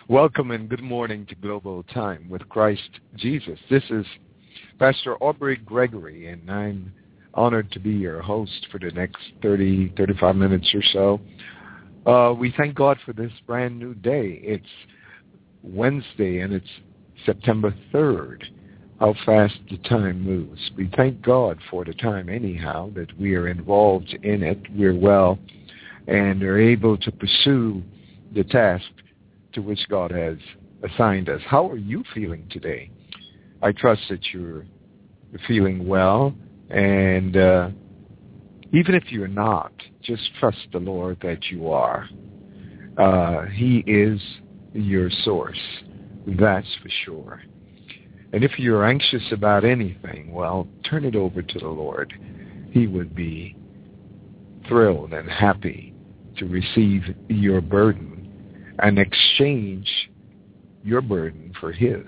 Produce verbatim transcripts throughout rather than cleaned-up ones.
Welcome and good morning to Global Time with Christ Jesus. This is Pastor Aubrey Gregory, and I'm honored to be your host for the next thirty, thirty-five minutes or so. Uh, we thank God for this brand new day. It's Wednesday, and it's September third. How fast the time moves. We thank God for the time anyhow, that we are involved in it. We're well and are able to pursue the task to which God has assigned us. How are you feeling today? I trust that you're feeling well, and uh, even if you're not, just trust the Lord that you are. Uh, he is your source, that's for sure. And if you're anxious about anything, well, turn it over to the Lord. He would be thrilled and happy to receive your burden and exchange your burden for his.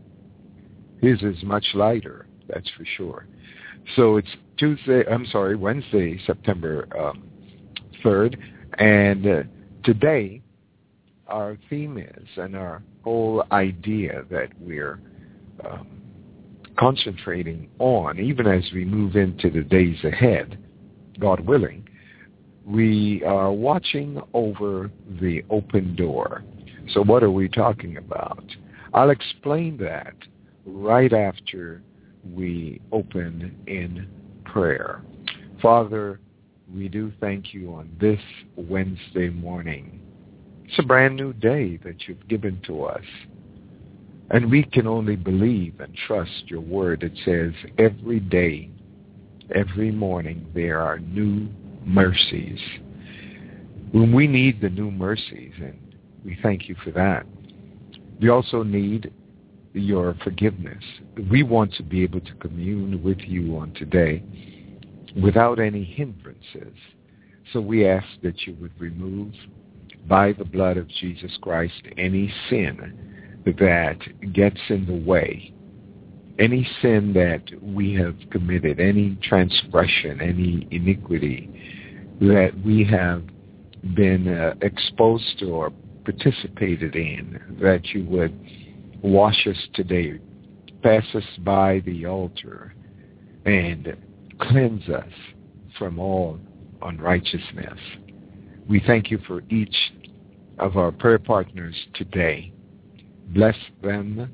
His is much lighter, that's for sure. So it's Tuesday, I'm sorry, Wednesday, September um, third, and uh, today our theme is, and our whole idea that we're um, concentrating on, even as we move into the days ahead, God willing, we are watching over the open door. So what are we talking about? I'll explain that right after we open in prayer. Father, we do thank you on this Wednesday morning. It's a brand new day that you've given to us. And we can only believe and trust your word. It says every day, every morning, there are new mercies. When we need the new mercies, and we thank you for that. We also need your forgiveness. We want to be able to commune with you on today without any hindrances. So we ask that you would remove by the blood of Jesus Christ any sin that gets in the way, any sin that we have committed, any transgression, any iniquity that we have been uh, exposed to or participated in, that you would wash us today, pass us by the altar, and cleanse us from all unrighteousness. We thank you for each of our prayer partners today. Bless them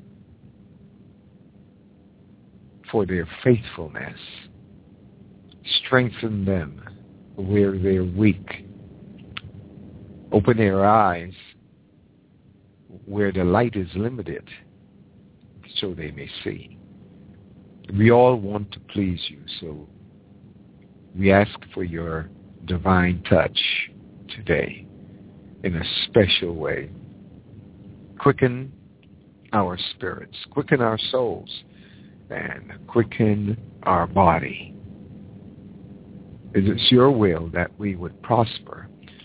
for their faithfulness. Strengthen them where they're weak. Open their eyes where the light is limited so they may see. We all want to please you, so we ask for your divine touch today in a special way. Quicken our spirits, quicken our souls, and quicken our body. It is your will that we would prosper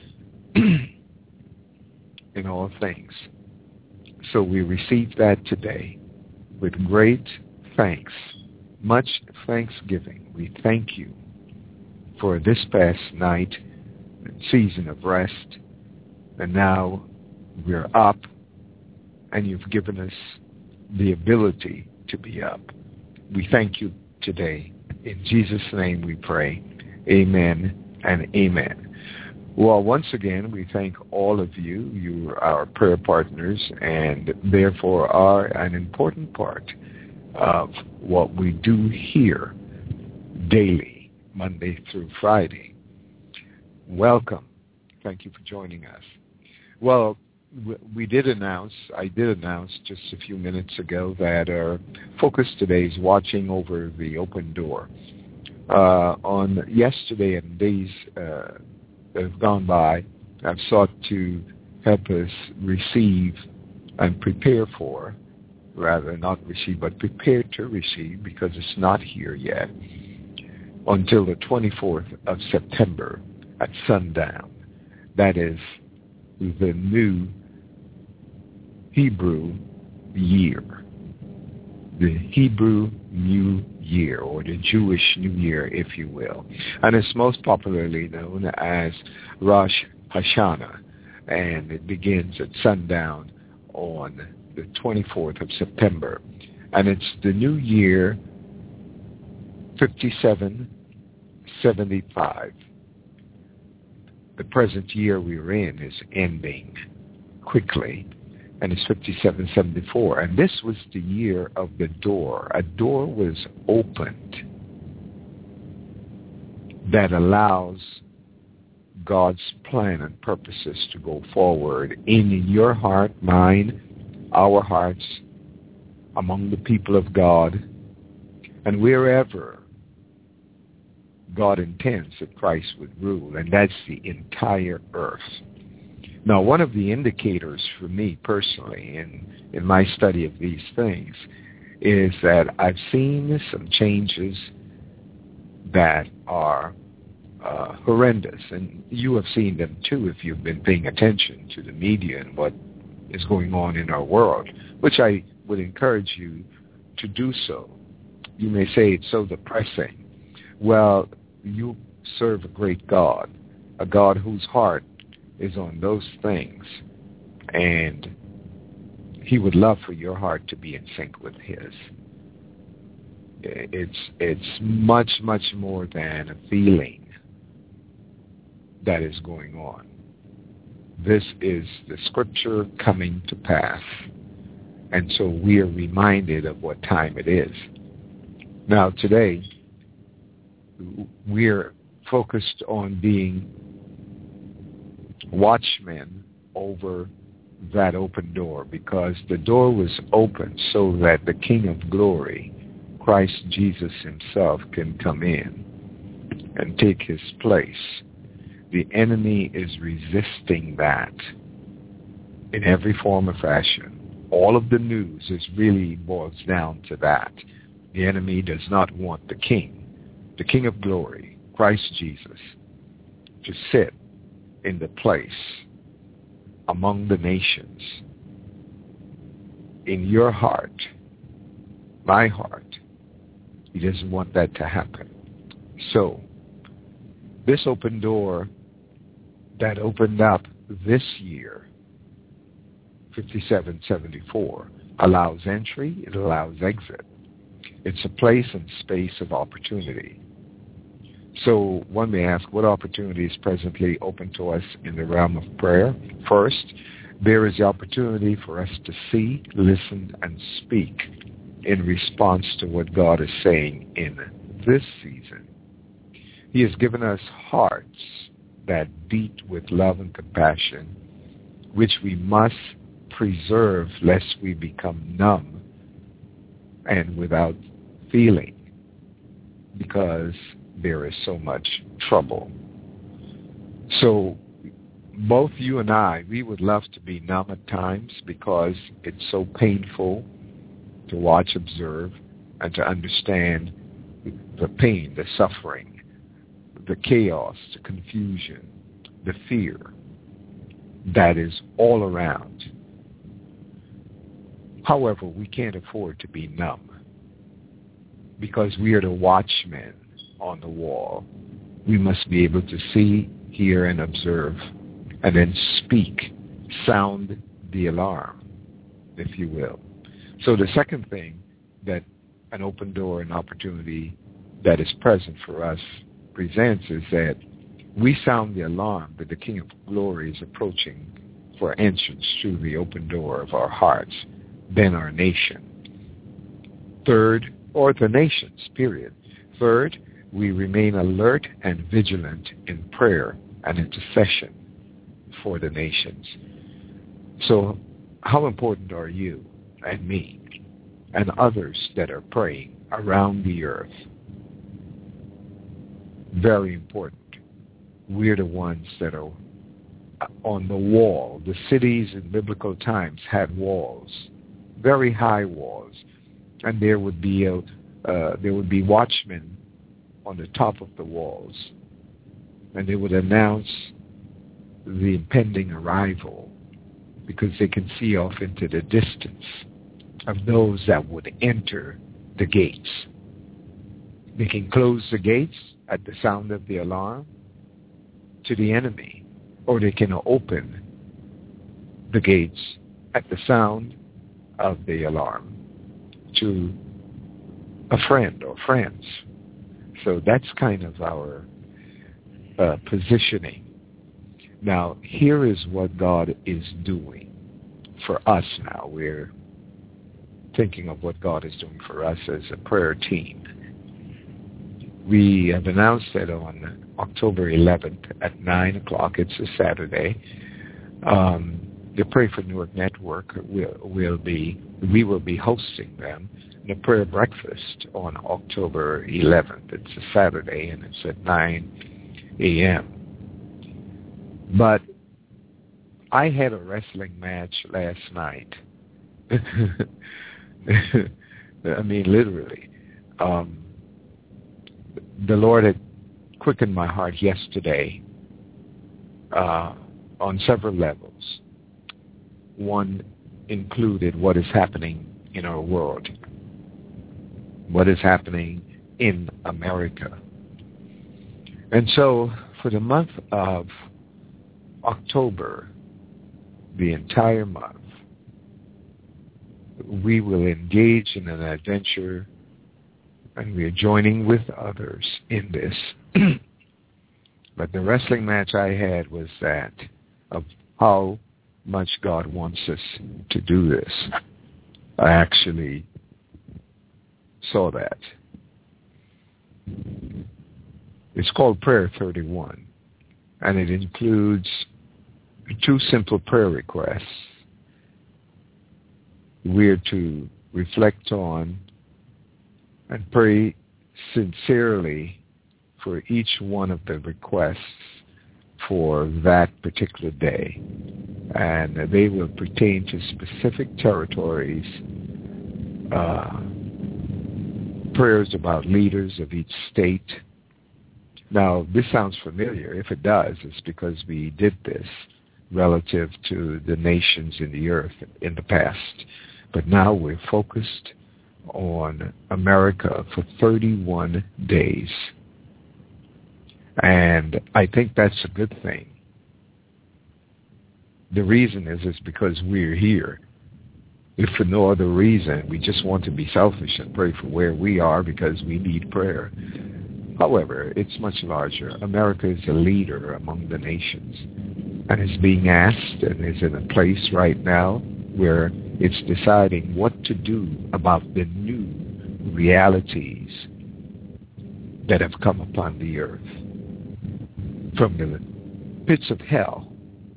in all things. So we receive that today with great thanks, much thanksgiving. We thank you for this past night, season of rest, and now we're up, and you've given us the ability to be up. We thank you today. In Jesus' name we pray. Amen and amen. Well, once again, we thank all of you. You are our prayer partners and therefore are an important part of what we do here daily, Monday through Friday. Welcome. Thank you for joining us. Well, we did announce, I did announce just a few minutes ago that our focus today is watching over the open door. Uh, on yesterday and days uh, that have gone by, I've sought to help us receive and prepare for, rather not receive, but prepare to receive, because it's not here yet, until the twenty-fourth of September at sundown. That is the new Hebrew year, the Hebrew New Year, or the Jewish New Year, if you will. And it's most popularly known as Rosh Hashanah, and it begins at sundown on the twenty-fourth of September, and it's the new year fifty-seven seventy-five. The present year we're in is ending quickly, and it's fifty-seven seventy-four. And this was the year of the door. A door was opened that allows God's plan and purposes to go forward in your heart, mine, our hearts, among the people of God, and wherever God intends that Christ would rule, and that's the entire earth. Now, one of the indicators for me personally in, in my study of these things is that I've seen some changes that are uh, horrendous, and you have seen them too if you've been paying attention to the media and what is going on in our world, which I would encourage you to do so. You may say it's so depressing. Well, you serve a great God, a God whose heart is on those things, and he would love for your heart to be in sync with his. It's it's much, much more than a feeling that is going on. This is the scripture coming to pass, and so we are reminded of what time it is. Now today, we're focused on being watchmen over that open door, because the door was open so that the King of Glory, Christ Jesus himself, can come in and take his place. The enemy is resisting that in every form or fashion. All of the news is really boils down to that. The enemy does not want the King, the King of Glory, Christ Jesus, to sit in the place among the nations. In your heart, my heart, he doesn't want that to happen. So, this open door that opened up this year, fifty-seven seventy-four, allows entry, it allows exit. It's a place and space of opportunity. So one may ask, what opportunity is presently open to us in the realm of prayer? First, there is the opportunity for us to see, listen, and speak in response to what God is saying in this season. He has given us hearts that beat with love and compassion, which we must preserve lest we become numb and without feeling, because there is so much trouble. So both you and I, we would love to be numb at times because it's so painful to watch, observe, and to understand the pain, the suffering, the chaos, the confusion, the fear that is all around. However, we can't afford to be numb because we are the watchmen on the wall. We must be able to see, hear, and observe, and then speak, sound the alarm, if you will. So the second thing that an open door and opportunity that is present for us presents is that we sound the alarm that the King of Glory is approaching for entrance through the open door of our hearts, then our nation. Third, or the nations, period. Third, we remain alert and vigilant in prayer and intercession for the nations. So how important are you and me and others that are praying around the earth? Very important. We're the ones that are on the wall. The cities in biblical times had walls, very high walls, and there would be a uh, there would be watchmen on the top of the walls, and they would announce the impending arrival because they can see off into the distance of those that would enter the gates. They can close the gates at the sound of the alarm to the enemy, or they can open the gates at the sound of the alarm to a friend or friends. So that's kind of our uh, positioning. Now, here is what God is doing for us now. We're thinking of what God is doing for us as a prayer team. We have announced that on October eleventh at nine o'clock, it's a Saturday, um, the Pray for Newark Network will, will be, we will be hosting them in a prayer breakfast on October eleventh. It's a Saturday and it's at nine a.m. But I had a wrestling match last night. I mean, literally. Um, the Lord had quickened my heart yesterday uh, on several levels. One included what is happening in our world, what is happening in America. And so for the month of October, the entire month, we will engage in an adventure, and we are joining with others in this. But the wrestling match I had was that of how much God wants us to do this. I actually saw that. It's called Prayer thirty-one, and it includes two simple prayer requests. We're to reflect on and pray sincerely for each one of the requests for that particular day. And they will pertain to specific territories, uh, prayers about leaders of each state. Now, this sounds familiar. If it does, it's because we did this relative to the nations in the earth in the past. But now we're focused on America for thirty-one days. And I think that's a good thing. The reason is is because we're here. If for no other reason, we just want to be selfish and pray for where we are because we need prayer. However, it's much larger. America is a leader among the nations and is being asked and is in a place right now where it's deciding what to do about the new realities that have come upon the earth. From the pits of hell,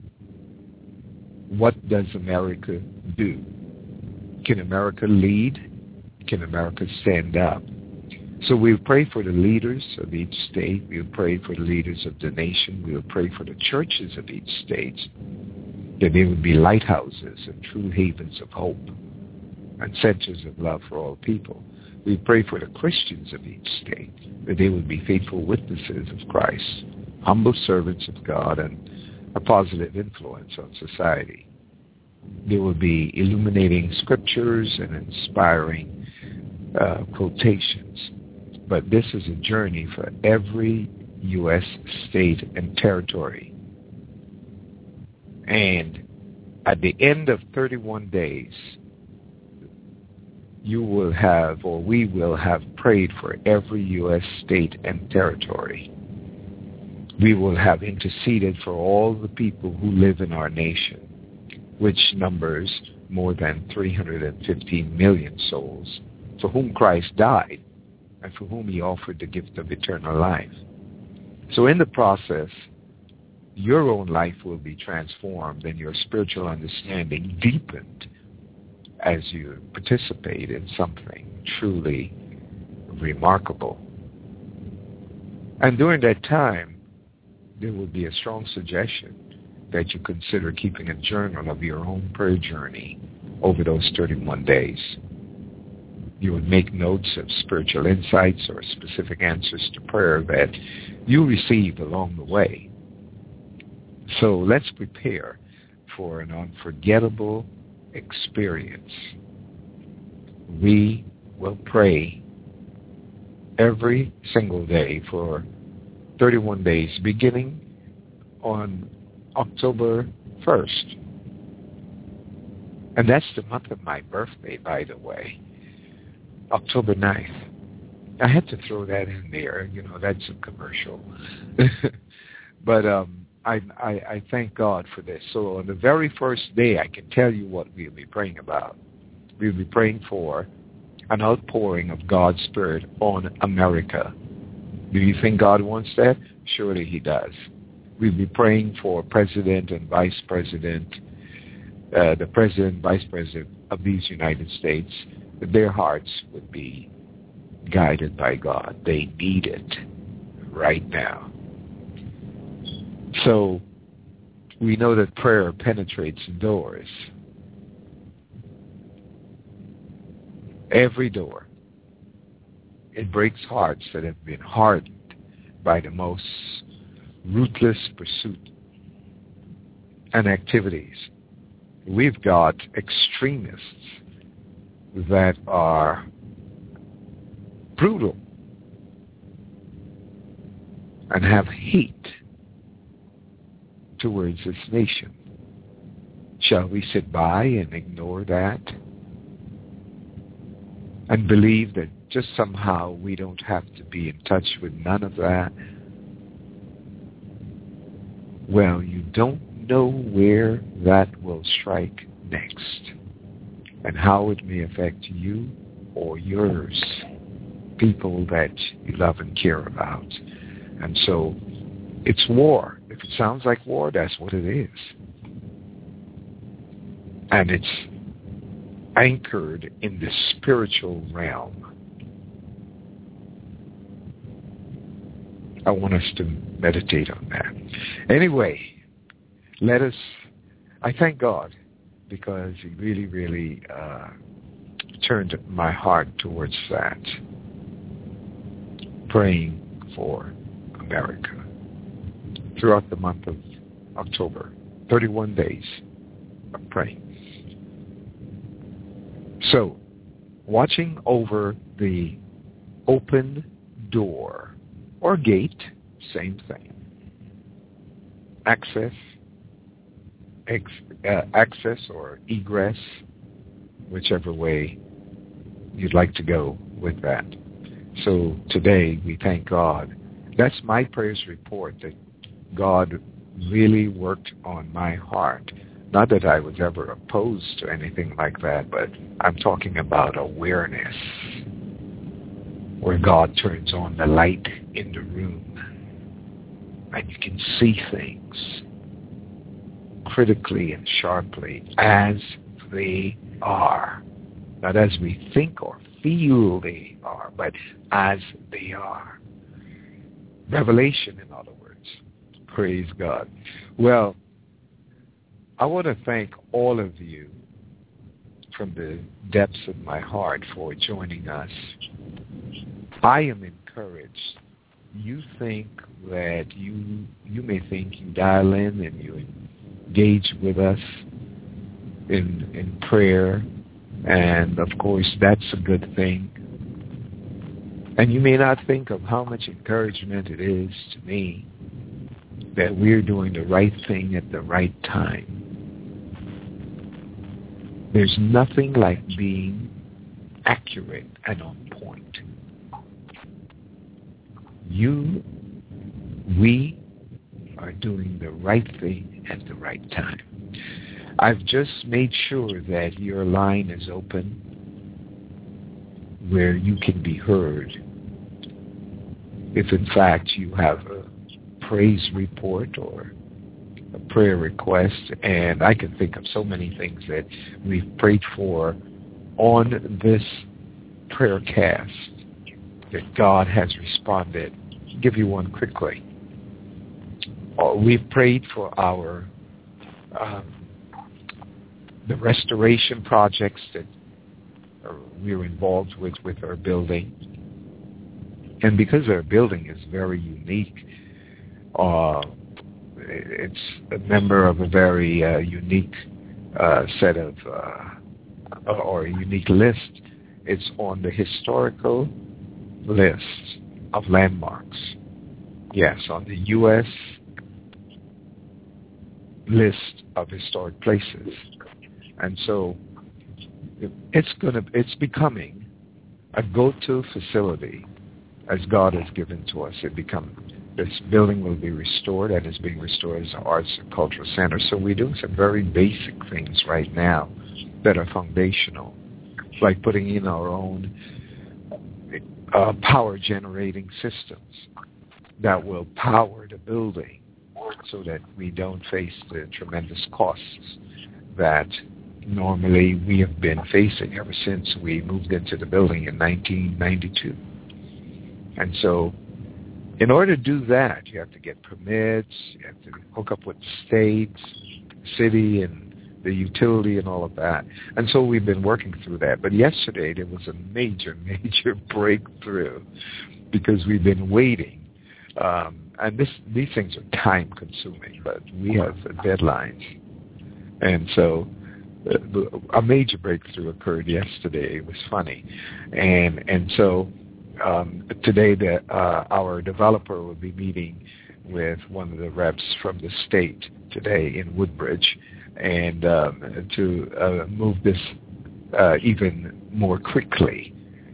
what does America do? Can America lead? Can America stand up? So we'll pray for the leaders of each state. We'll pray for the leaders of the nation. We'll pray for the churches of each state, that they would be lighthouses and true havens of hope and centers of love for all people. We pray for the Christians of each state, that they would be faithful witnesses of Christ, humble servants of God, and a positive influence on society. They will be illuminating scriptures and inspiring uh, quotations. But this is a journey for every U S state and territory. And at the end of thirty-one days, you will have, or we will have prayed for every U S state and territory. We will have interceded for all the people who live in our nation, which numbers more than three hundred fifteen million souls, for whom Christ died and for whom he offered the gift of eternal life. So in the process, your own life will be transformed and your spiritual understanding deepened as you participate in something truly remarkable. And during that time, there will be a strong suggestion that you consider keeping a journal of your own prayer journey over those thirty-one days. You would make notes of spiritual insights or specific answers to prayer that you received along the way. So let's prepare for an unforgettable experience. We will pray every single day for thirty-one days, beginning on October first. And that's the month of my birthday, by the way, October ninth. I had to throw that in there. You know, that's a commercial. But um, I, I, I thank God for this. So on the very first day, I can tell you what we'll be praying about. We'll be praying for an outpouring of God's Spirit on America. Do you think God wants that? Surely he does. We'll be praying for President and Vice President, uh, the President and Vice President of these United States, that their hearts would be guided by God. They need it right now. So we know that prayer penetrates doors. Every door. It breaks hearts that have been hardened by the most ruthless pursuit and activities. We've got extremists that are brutal and have hate towards this nation. Shall we sit by and ignore that and believe that just somehow we don't have to be in touch with none of that? Well, you don't know where that will strike next and how it may affect you or yours, people that you love and care about. And so it's war. If it sounds like war, that's what it is. And it's anchored in the spiritual realm. I want us to meditate on that. Anyway, let us, I thank God because he really, really uh, turned my heart towards that, praying for America throughout the month of October, thirty-one days of praying. So, watching over the open door or gate, same thing. Access, ex, uh, access or egress, whichever way you'd like to go with that. So today we thank God. That's my praise report, that God really worked on my heart. Not that I was ever opposed to anything like that, but I'm talking about awareness, where God turns on the light in the room and you can see things critically and sharply as they are. Not as we think or feel they are, but as they are. Revelation, in other words. Praise God. Well, I want to thank all of you from the depths of my heart for joining us. I am encouraged. You think that you you may think you dial in and you engage with us in in prayer, and of course that's a good thing. And you may not think of how much encouragement it is to me that we're doing the right thing at the right time. There's nothing like being accurate and on point. You, we are doing the right thing at the right time. I've just made sure that your line is open where you can be heard. If in fact you have a praise report or a prayer request, and I can think of so many things that we've prayed for on this prayer cast that God has responded. I'll give you one quickly. Uh, we've prayed for our um, the restoration projects that uh, we're involved with with our building, and because our building is very unique, uh, it's a member of a very uh, unique uh, set of uh, or a unique list. It's on the historical list of landmarks. Yes, on the U S list of historic places. And so it's gonna, it's becoming a go-to facility as God has given to us. It become this building will be restored, and is being restored as an arts and cultural center. So we're doing some very basic things right now that are foundational, like putting in our own uh, power generating systems that will power the building so that we don't face the tremendous costs that normally we have been facing ever since we moved into the building in nineteen ninety-two. And so in order to do that, you have to get permits, you have to hook up with the states, city, and the utility and all of that. And so we've been working through that. But yesterday there was a major, major breakthrough because we've been waiting. Um, and this, these things are time-consuming, but we have deadlines. And so uh, a major breakthrough occurred yesterday. It was funny. And and so um, today the, uh, our developer will be meeting with one of the reps from the state today in Woodbridge, and um, to uh, move this uh, even more quickly.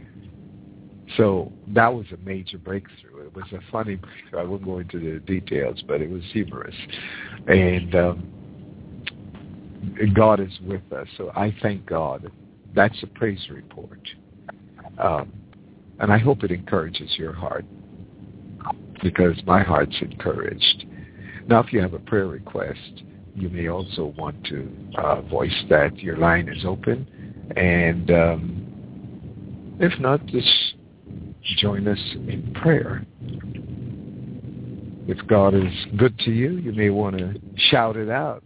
So that was a major breakthrough. It was a funny breakthrough. I won't go into the details, but it was humorous. And um, God is with us, so I thank God. That's a praise report. Um, and I hope it encourages your heart, because my heart's encouraged. Now, if you have a prayer request, you may also want to uh, voice that. Your line is open. And um, if not, just join us in prayer. If God is good to you, you may want to shout it out.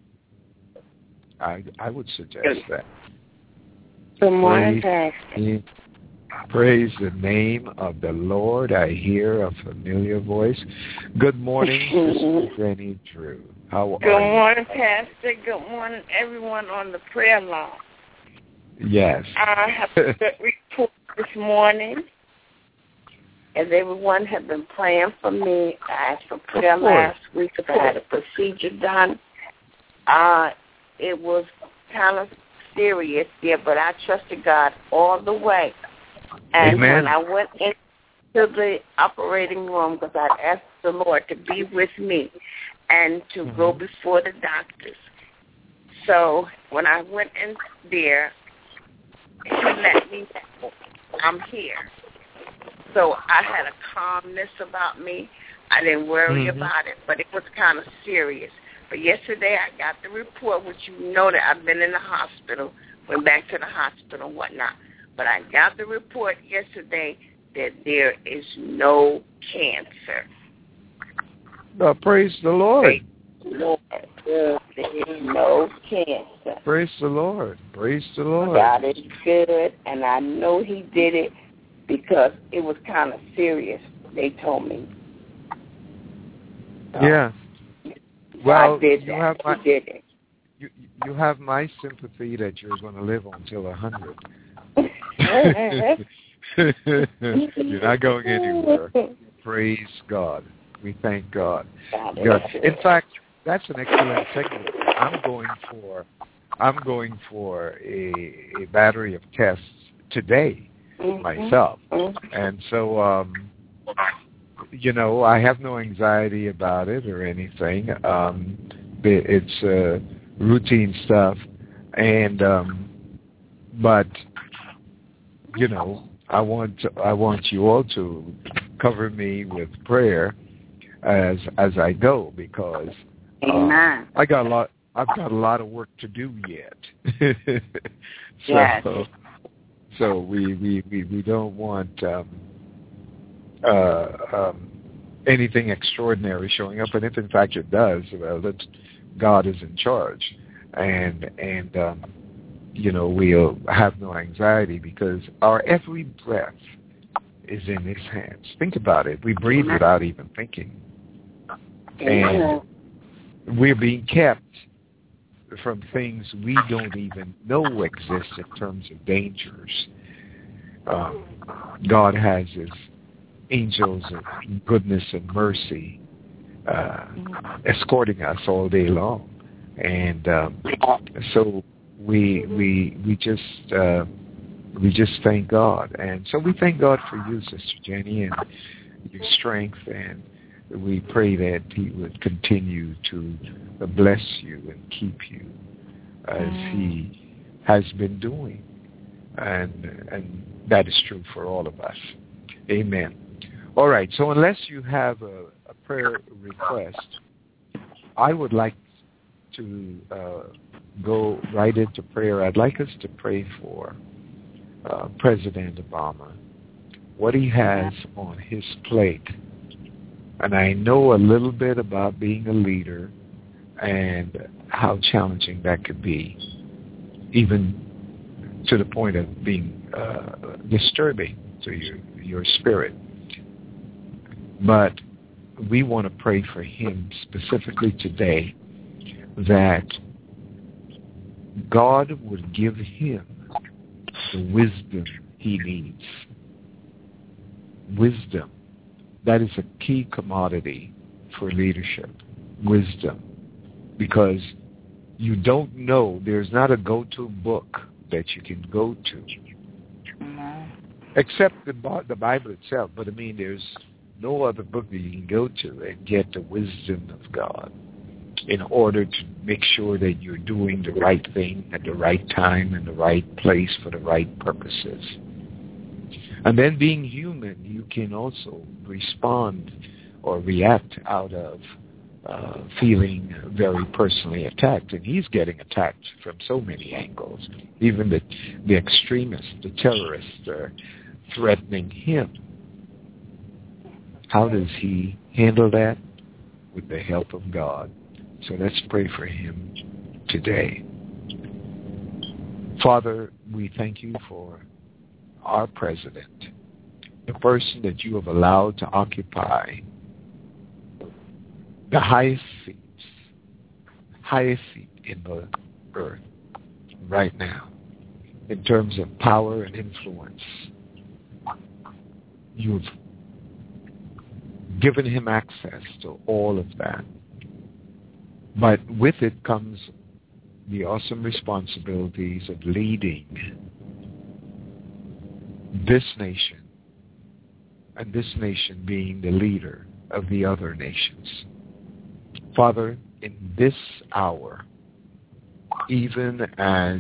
I I would suggest that. Good morning, praise, Pastor. Praise the name of the Lord. I hear a familiar voice. Good morning, Sister Jenny Drew. How Good are you? morning, Pastor. Good morning, everyone on the prayer line. Yes. I have a good report this morning, as everyone has been praying for me. I asked for prayer last week because I had a procedure done. Uh, it was kind of serious there, but I trusted God all the way. And Amen. when I went into the operating room, because I asked the Lord to be with me and to mm-hmm. go before the doctors. So when I went in there, he let me know I'm here. So I had a calmness about me. I didn't worry mm-hmm. about it, but it was kind of serious. But yesterday I got the report, which you know that I've been in the hospital, went back to the hospital and whatnot. But I got the report yesterday that there is no cancer. Uh, praise the Lord. Praise the Lord. There is no cancer. Praise the Lord. Praise the Lord. God is good, and I know he did it because it was kind of serious, they told me. So, yeah. Well, God did you that. have my, he did it. You, you have my sympathy that you're going to live until a hundred. You're not going anywhere. Praise God. We thank God. God God. In fact, that's an excellent segment. I'm going for, I'm going for a, a battery of tests today mm-hmm. myself, mm-hmm. and so um, you know, I have no anxiety about it or anything. Um, it's uh, routine stuff, and um, but you know, I want to, I want you all to cover me with prayer as as I go, because Amen. Uh, I got a lot. I've got a lot of work to do yet. so, yes. so we, we, we, we don't want um, uh, um, anything extraordinary showing up, and if in fact it does, well, that's, God is in charge, and and um, you know, we'll have no anxiety because our every breath is in His hands. Think about it. We breathe without even thinking, and we're being kept from things we don't even know exist in terms of dangers. Um, God has His angels of goodness and mercy uh, escorting us all day long. And um, so we we we just uh, we just thank God, and so we thank God for you, Sister Jenny, and your strength, and we pray that He would continue to bless you and keep you as He has been doing, and and that is true for all of us. Amen. All right. So unless you have a, a prayer request, I would like to uh, go right into prayer. I'd like us to pray for uh, President Obama, what he has on his plate. And I know a little bit about being a leader and how challenging that could be, even to the point of being uh, disturbing to your, your spirit. But we want to pray for him specifically today, that God would give him the wisdom he needs. Wisdom. That is a key commodity for leadership. Wisdom. Because you don't know, there's not a go-to book that you can go to. Mm-hmm. Except the, the Bible itself. But I mean, there's no other book that you can go to and get the wisdom of God in order to make sure that you're doing the right thing at the right time in the right place for the right purposes. And then being human, you can also respond or react out of uh, feeling very personally attacked. And he's getting attacked from so many angles. Even the, the extremists, the terrorists are threatening him. How does he handle that? With the help of God. So let's pray for him today. Father, we thank you for our president, the person that you have allowed to occupy the highest seats, highest seat in the earth right now, in terms of power and influence. You've given him access to all of that. But with it comes the awesome responsibilities of leading this nation, and this nation being the leader of the other nations. Father, in this hour, even as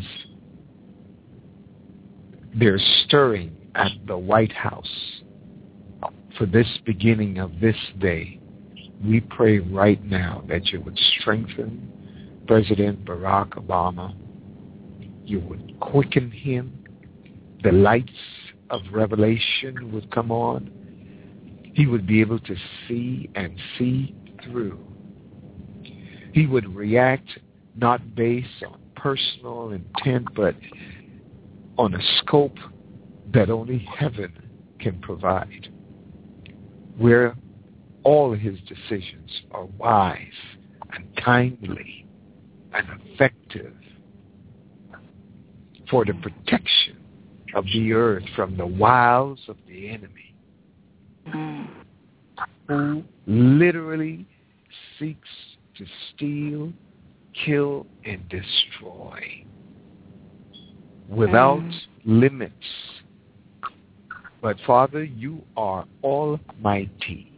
they're stirring at the White House for this beginning of this day, we pray right now that you would strengthen President Barack Obama. You would quicken him. The lights of revelation would come on. He would be able to see and see through. He would react not based on personal intent, but on a scope that only heaven can provide, where all his decisions are wise and timely and effective for the protection of the earth from the wiles of the enemy, who literally seeks to steal, kill, and destroy without mm. limits. But Father, you are almighty.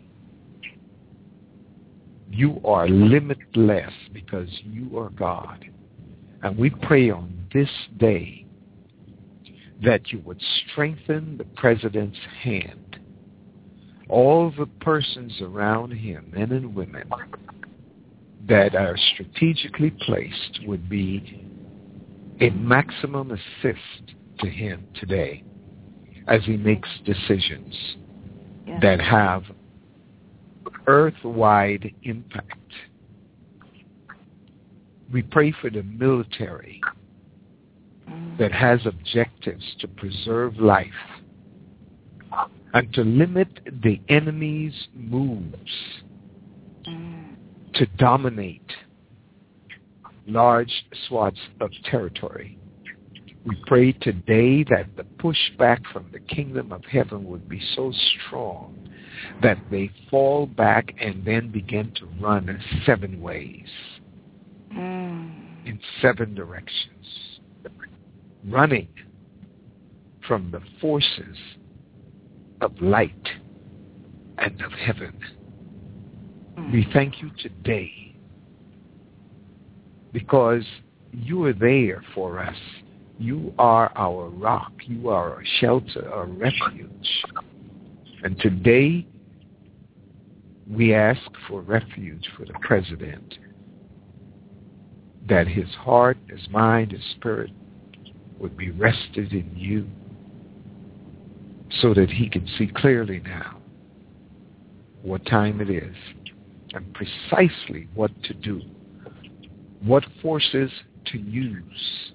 You are limitless because you are God. And we pray on this day that you would strengthen the president's hand. All the persons around him, men and women, that are strategically placed would be a maximum assist to him today as he makes decisions yeah. that have earth-wide impact. We pray for the military that has objectives to preserve life and to limit the enemy's moves to dominate large swaths of territory. We pray today that the pushback from the kingdom of heaven would be so strong that they fall back and then begin to run seven ways mm. in seven directions. running from the forces of light and of heaven. We thank you today because you are there for us. You are our rock. You are our shelter, our refuge. And today we ask for refuge for the president, that his heart, his mind, his spirit would be rested in you so that he can see clearly now what time it is and precisely what to do, what forces to use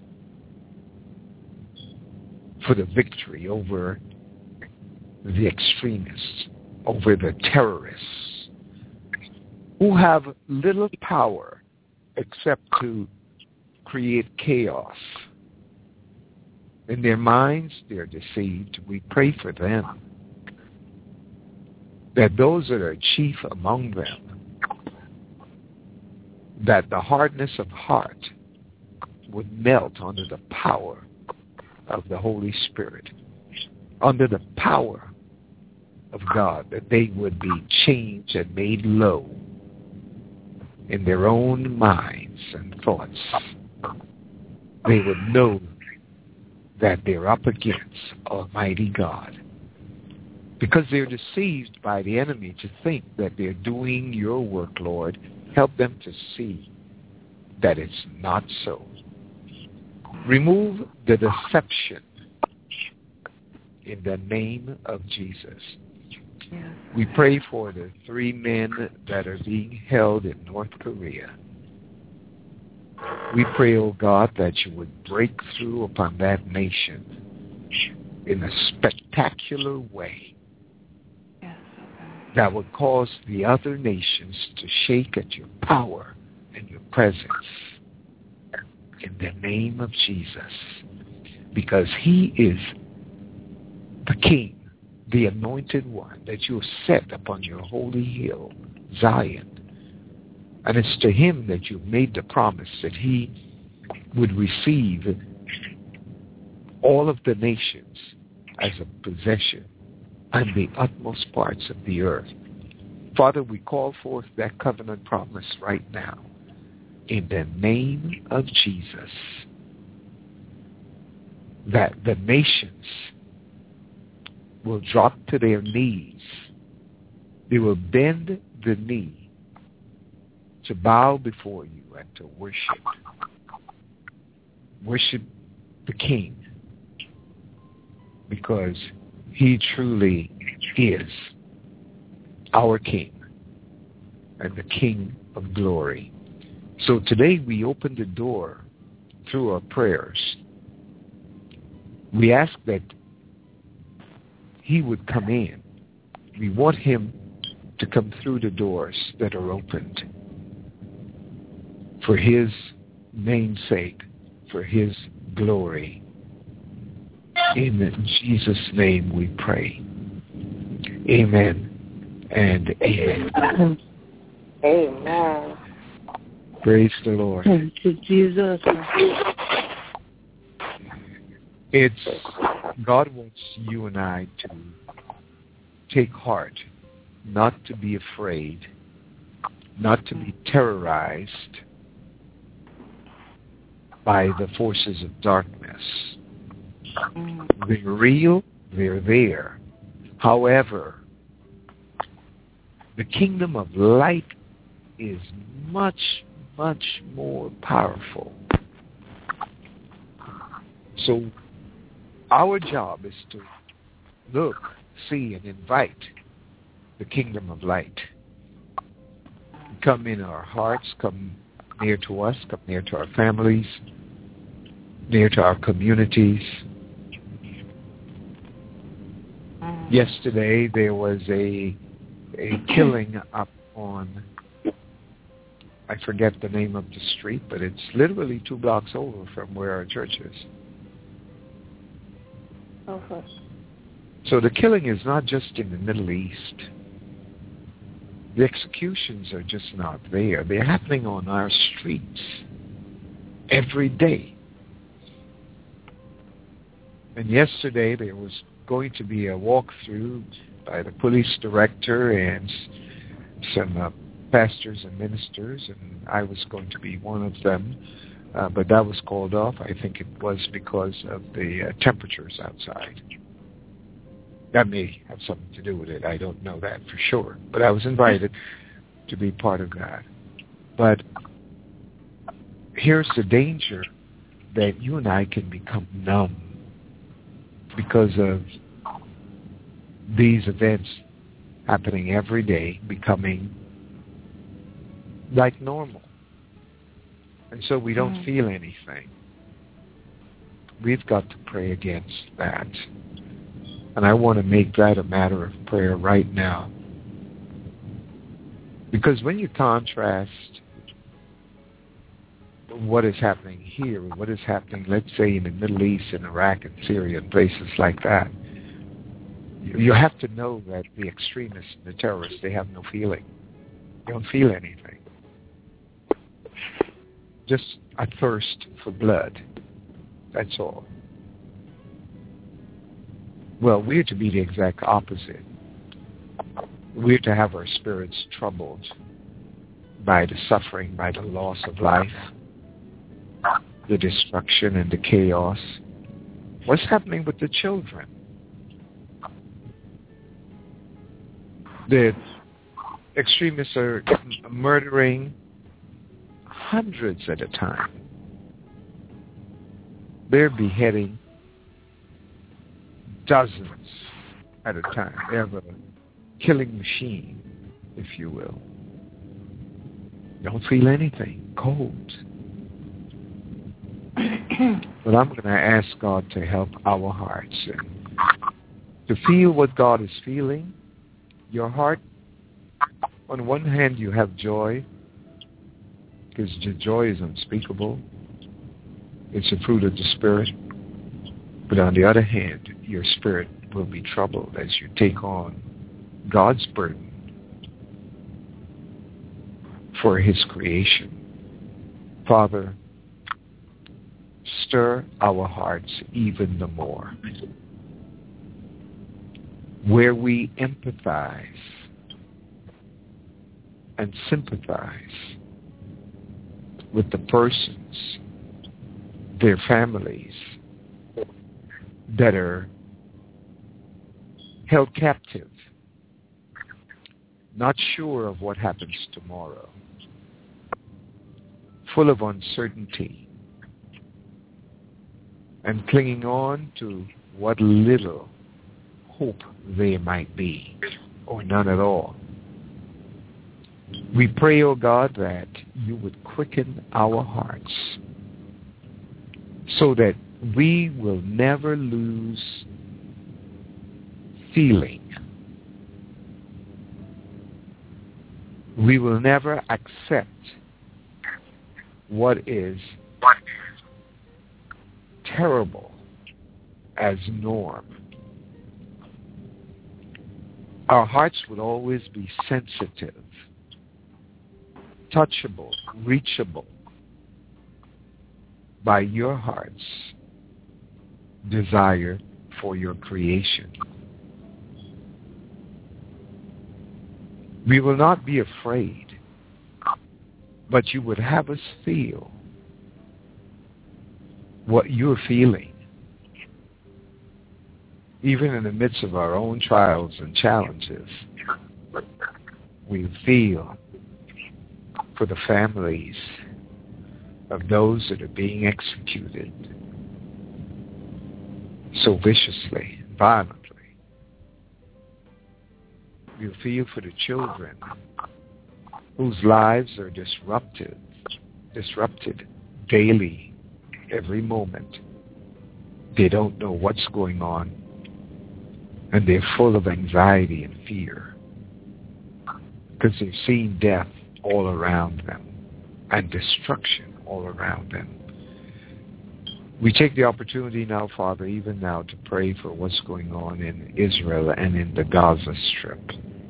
for the victory over the extremists, over the terrorists, who have little power except to create chaos. In their minds, they're deceived. We pray for them, that those that are chief among them, that the hardness of heart would melt under the power of the Holy Spirit, under the power of God, that they would be changed and made low in their own minds and thoughts. They would know that they're up against Almighty God, because they're deceived by the enemy to think that they're doing your work, Lord. Help them to see that it's not so. Remove the deception in the name of Jesus. Yes. We pray for the three men that are being held in North Korea. We pray, oh God, that you would break through upon that nation in a spectacular way, yes, okay, that would cause the other nations to shake at your power and your presence in the name of Jesus, because he is the King, the anointed one that you have set upon your holy hill, Zion. And it's to him that you've made the promise that he would receive all of the nations as a possession and the utmost parts of the earth. Father, we call forth that covenant promise right now in the name of Jesus, that the nations will drop to their knees. They will bend the knee to bow before you and to worship. Worship the King, because he truly is our King and the King of glory. So today we open the door through our prayers. We ask that he would come in. We want him to come through the doors that are opened for his name's sake, for his glory. In Jesus' name we pray. Amen and amen. Amen. Praise the Lord. Thank you, Jesus. It's, God wants you and I to take heart, not to be afraid, not to be terrorized by the forces of darkness. They're real, they're there. However, the kingdom of light is much, much more powerful. So our job is to look, see, and invite the kingdom of light. Come in our hearts, come near to us, come near to our families, near to our communities. Yesterday there was a a killing up on, I forget the name of the street, but it's literally two blocks over from where our church is. Okay. So the killing is not just in the Middle East. The executions are just not there. They're happening on our streets every day. And yesterday there was going to be a walkthrough by the police director and some uh, pastors and ministers, and I was going to be one of them, uh, but that was called off. I think it was because of the uh, temperatures outside. That may have something to do with it. I don't know that for sure, but I was invited to be part of that. But here's the danger, that you and I can become numb because of these events happening every day, becoming like normal. And so we don't mm. feel anything. We've got to pray against that. And I want to make that a matter of prayer right now. Because when you contrast what is happening here and what is happening, let's say, in the Middle East, in Iraq and Syria and places like that, you have to know that the extremists and the terrorists, they have no feeling. They don't feel anything. Just a thirst for blood. That's all. Well, we're to be the exact opposite. We're to have our spirits troubled by the suffering, by the loss of life, the destruction and the chaos. What's happening with the children? The extremists are murdering hundreds at a time. They're beheading dozens at a time. They have a killing machine, if you will. Don't feel anything. Cold. But I'm going to ask God to help our hearts and to feel what God is feeling. Your heart, on one hand, you have joy, because the joy is unspeakable. It's a fruit of the Spirit. But on the other hand, your spirit will be troubled as you take on God's burden for His creation. Father, stir our hearts even the more, where we empathize and sympathize with the persons, their families, that are held captive, not sure of what happens tomorrow, full of uncertainty, and clinging on to what little hope there might be, or none at all. We pray, O God, that you would quicken our hearts so that we will never lose feeling. We will never accept what is terrible as norm. Our hearts would always be sensitive, touchable, reachable by your heart's desire for your creation. We will not be afraid, but you would have us feel what you're feeling, even in the midst of our own trials and challenges. We feel for the families of those that are being executed so viciously, violently. We feel for the children whose lives are disrupted, disrupted daily, every moment. They don't know what's going on, and they're full of anxiety and fear because they've seen death all around them and destruction all around them. We take the opportunity now, Father, even now, to pray for what's going on in Israel and in the Gaza Strip.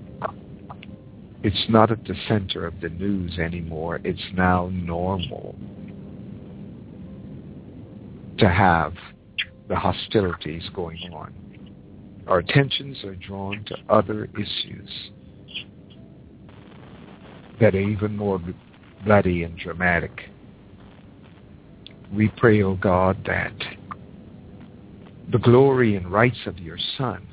It's not at the center of the news anymore. It's now normal to have the hostilities going on. Our attentions are drawn to other issues that are even more bloody and dramatic. We pray, O God, that the glory and rights of your Son,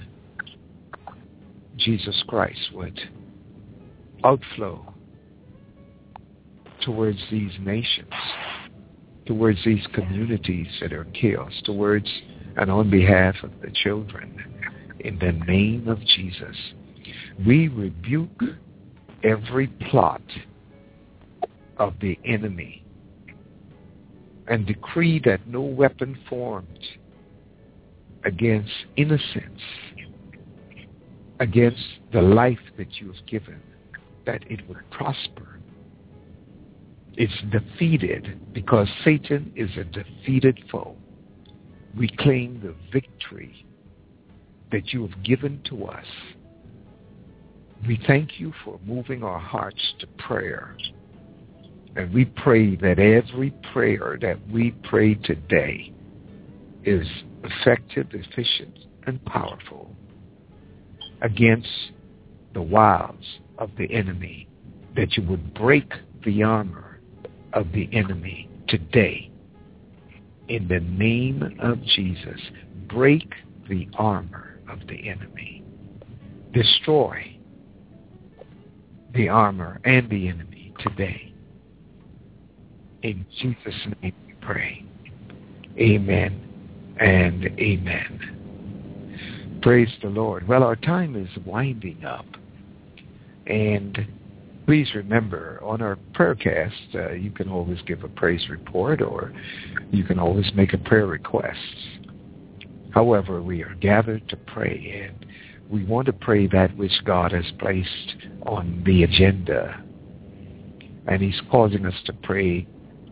Jesus Christ, would outflow towards these nations, towards these communities that are chaos, towards and on behalf of the children. In the name of Jesus, we rebuke every plot of the enemy and decree that no weapon formed against innocence, against the life that you have given, that it would prosper. It's defeated because Satan is a defeated foe. We claim the victory that you have given to us. We thank you for moving our hearts to prayer. And we pray that every prayer that we pray today is effective, efficient, and powerful against the wiles of the enemy, that you would break the armor of the enemy today. In the name of Jesus, break the armor of the enemy. Destroy the armor and the enemy today. In Jesus' name we pray. Amen and amen. Praise the Lord. Well, our time is winding up. And please remember, on our prayercast, uh, you can always give a praise report or you can always make a prayer request. However, we are gathered to pray, and we want to pray that which God has placed on the agenda. And he's causing us to pray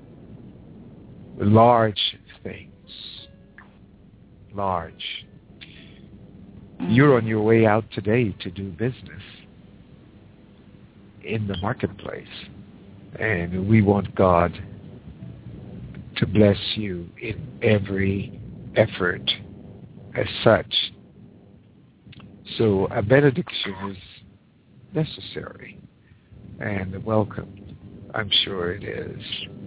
large things. Large. You're on your way out today to do business in the marketplace. And we want God to bless you in every effort as such. So a benediction is necessary and welcome. I'm sure it is.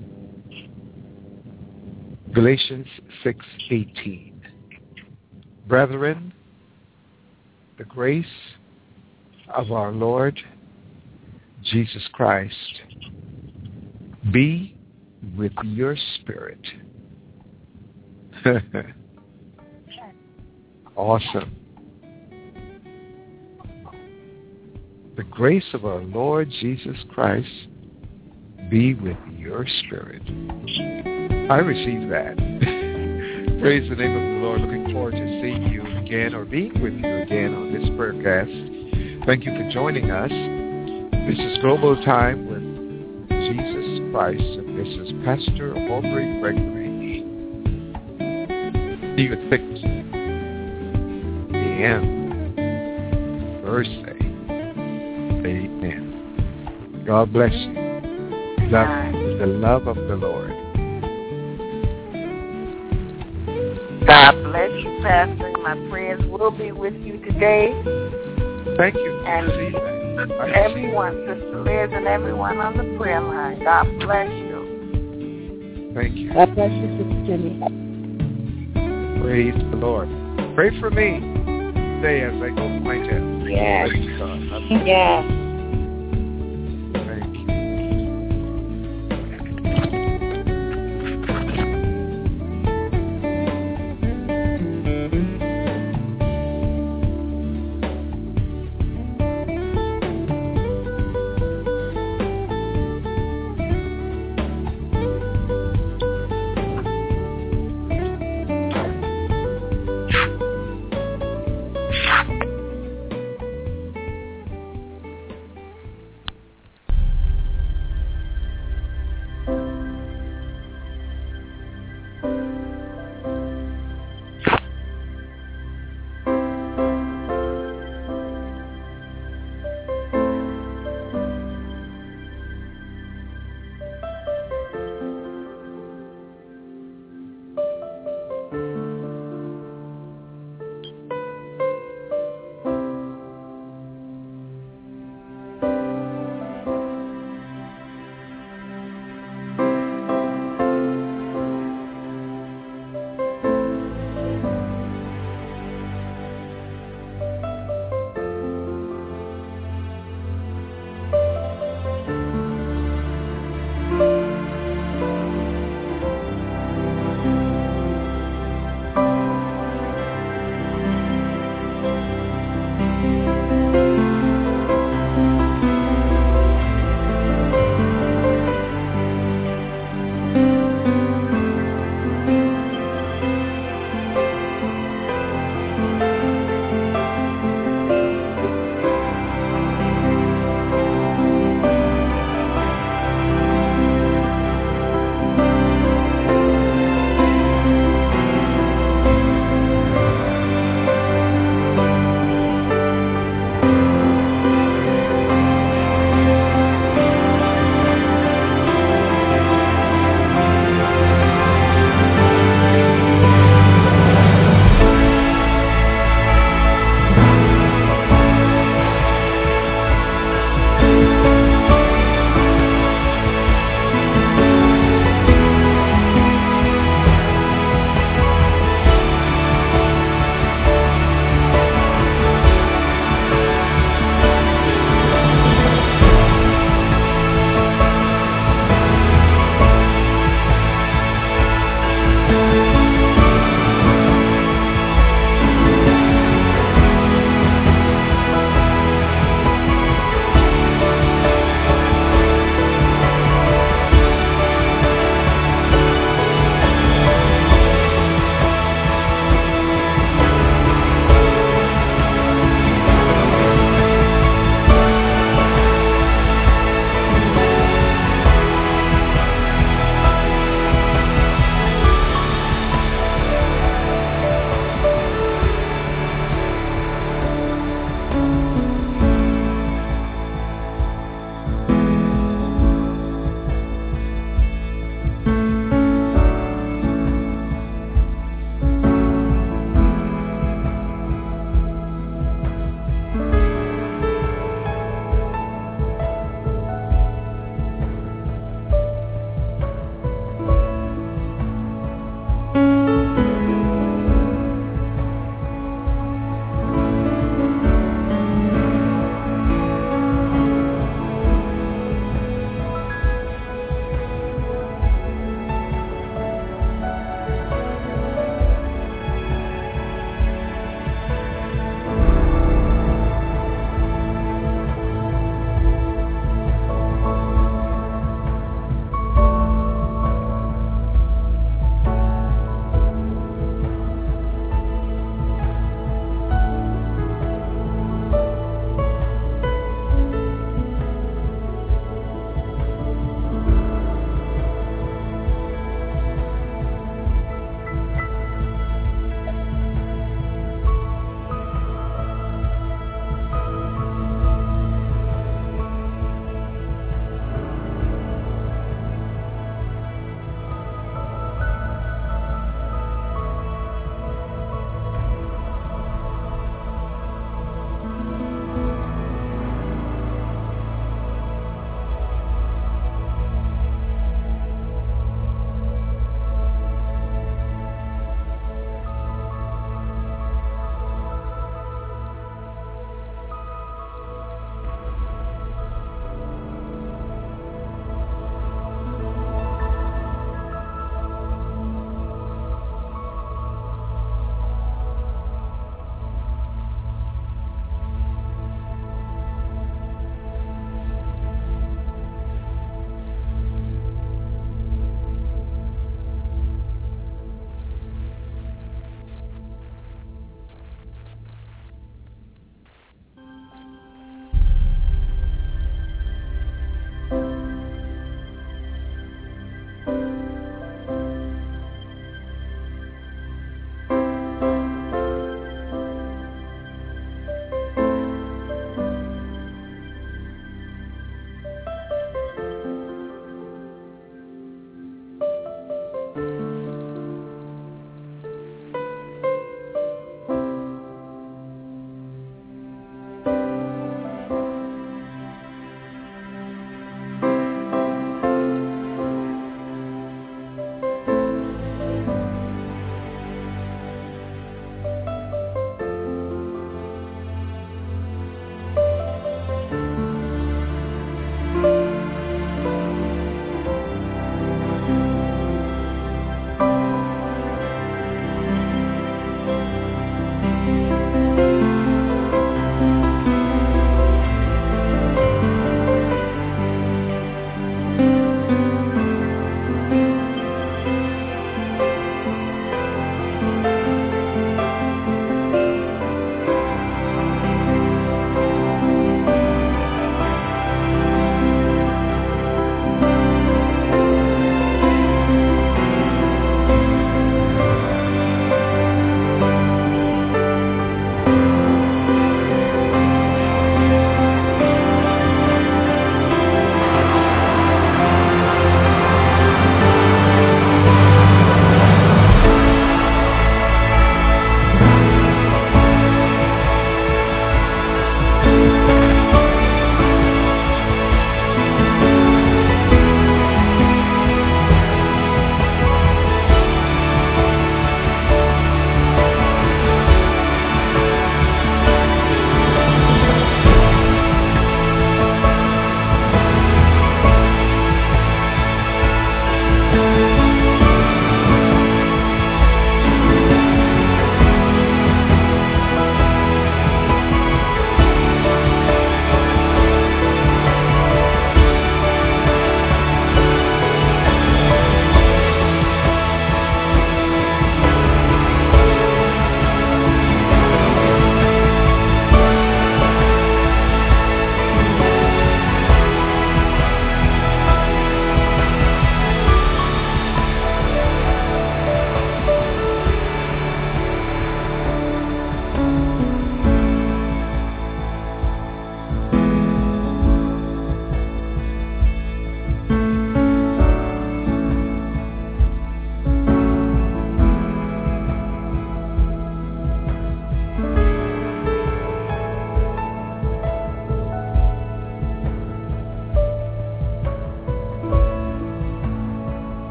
Galatians six eighteen. Brethren, the grace of our Lord Jesus Christ be with your spirit. Awesome. The grace of our Lord Jesus Christ be with your spirit. I receive that. Praise the name of the Lord. Looking forward to seeing you again or being with you again on this prayercast. Thank you for joining us. This is Global Time with Jesus Christ, and this is Pastor Aubrey Gregory. See you at six p.m. Thursday. Amen. God bless you. Love with the love of the Lord. God bless you, Pastor. My prayers will be with you today. Thank you. And everyone, Sister Liz, and everyone on the prayer line. God bless you. Thank you. God bless you, Sister Jenny. Praise the Lord. Pray for me today as I go to my test. Yes. Praise God. Yes.